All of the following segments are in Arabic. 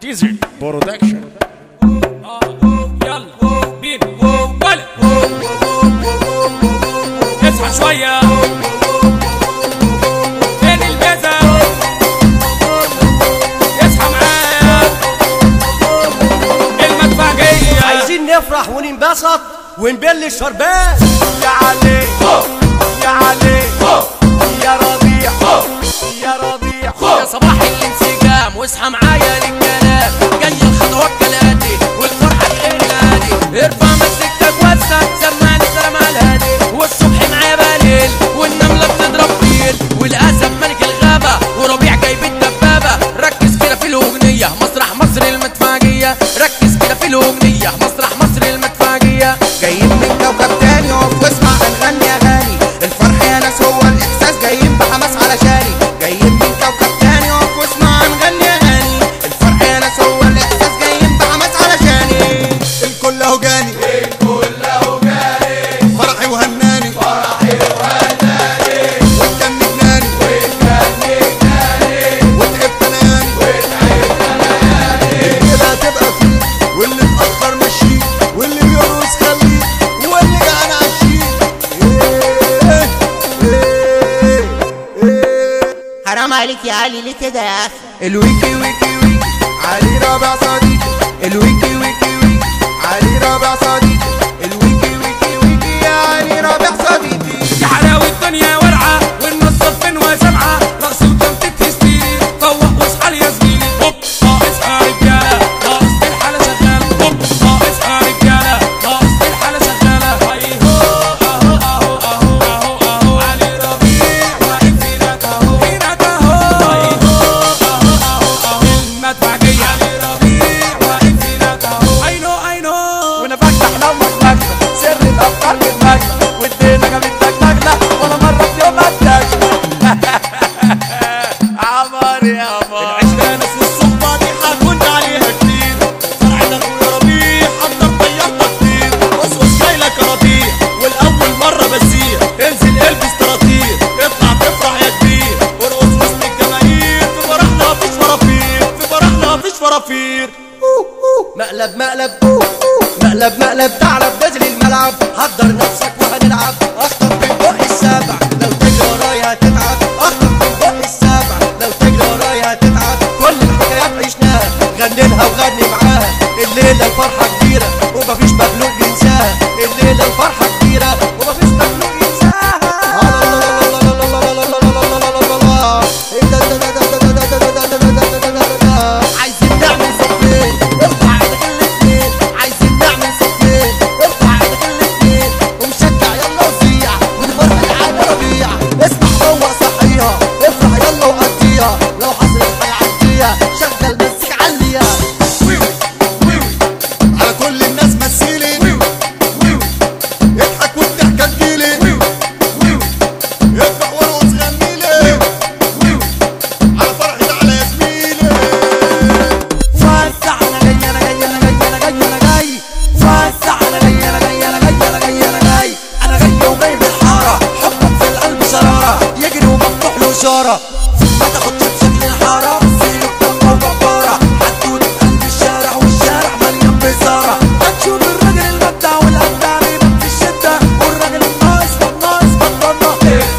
ديزل برودكشن. يلا بينا ولا اصحى شوية فين البيزا اصحى معايا المدفعية عايزين نفرح وننبسط ونبل الشربات. يا علي يا علي يا ربيع يا ربيع يا صباح الانسجام واصحى معايا للكلام جاي الخطوات كالاتي والفرحة غير العادي ارفع مسكتك وسع سمعني كلام على الهادي والصبح معايا بليل والنملة بتضرب فيل والاسد ملك الغابة وربيع جايب الدبابة ركز كده في الاغنية مسرح مصر المدفعية ركز كده في الاغنية مسرح مصر المدفعية جايين من كوكب تاني اقف واسمع هنغني اغاني الفرح يا ناس هو الاحساس جايين بحماس علشاني جايين من كوكب تاني اقف واسمع هنغني اغاني الفرح يا ناس هو الاحساس جايين بحماس علشاني الكل اهو جاني الكل اهو جاني فرحي وهناني واتكن جناني وتعبت اناني كده هتبقى فيه واللي اتأخر مشيه واللي بيرقص خليه واللي جعان عشيه حرام عليك يا علي ليه كده يا اخي؟ الويكي ويكي ويكي علي رابع صديقي الويكي ويكي ويكي علي رابع صديقي الويكي ويكي ويكي يا علي رابع صديقي يا حلاوة الدنيا ورعة والنصة فين وسمعة رقص وتنطيط هستيري فوق واصحى يا زميلي هوب اصحى رجالة ناقص الحالة شغالة هوب اصحى رجالة ناقص الحالة شغالة اهو علي ربيع واقف هناك اهو المدفعية علي ربيع واقف هناك اهو I know ونفتح لما نجمة سر الأفكار بالنجمة والدنيا جابتك نجلة ولا مرة في يوم هتنجمة عمر يا عمر العشرة ناس والصحبة دي هتكون عليها كتير فرحتك يا ربيع حضر طيارتك كتير وسوس جايلك يا ربيع والأول مرة بسير انزل البس طراطير اطلع تفرح يا كبير وارقص وسط الجماهير في فرحنا مفيش فرافير في فرحنا مفيش فرافير مقلب مقلب ثعلب نازل الملعب حضر نفسك وهنلعب اخطر من بق السبع لو تجري ورايا هتتعب اخطر من بق السبع لو تجري ورايا هتتعب كل الحكايات عشناها غنينها وغني معاها الليله الفرحه كبيره ومفيش مخلوق ينساها الليله الفرحه كبيره ومفيش مخلوق ينساها عايزين نعمل صفين ارفع ايدك الاتنين عايزين نعمل صفين ارفع ايدك الاتنين ومشجع يلا وزيع ونفرح على ربيع اسمع فوق صحيها افرح يلا وقضيها لو حصلت هيعديها شغل مزيك عليها على كل الناس مثيلي اضحك والضحكة تجيلي افرح وارقص غنيلي على فرحي تعالى يا زميلي وسع انا جاي انا جاي انا جاي انا جاي انا جاي وسع انا جاي انا جاي انا جاي انا جاي انا جاي انا جاي وجاي بالحاره حبك في القلب شراره يجري ومفتوح له اشاره ما تاخدش بشكل الحاره سيلك طاقه وجباره حدود قلب الشارع والشارع مليان بزاره هتشوف الراجل المبدع والابدع بيبان في الشده والراجل الناقص والناقص بطلنا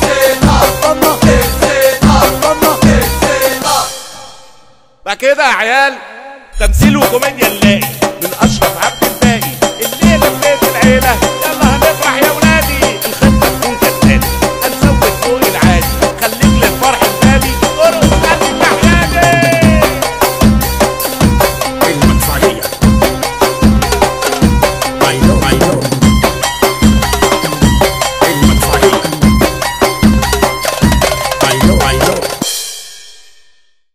بقى كده يا عيال تمثيل وكوميديا نلاقي من اشرف عبد الباقي الليله في بيت العيله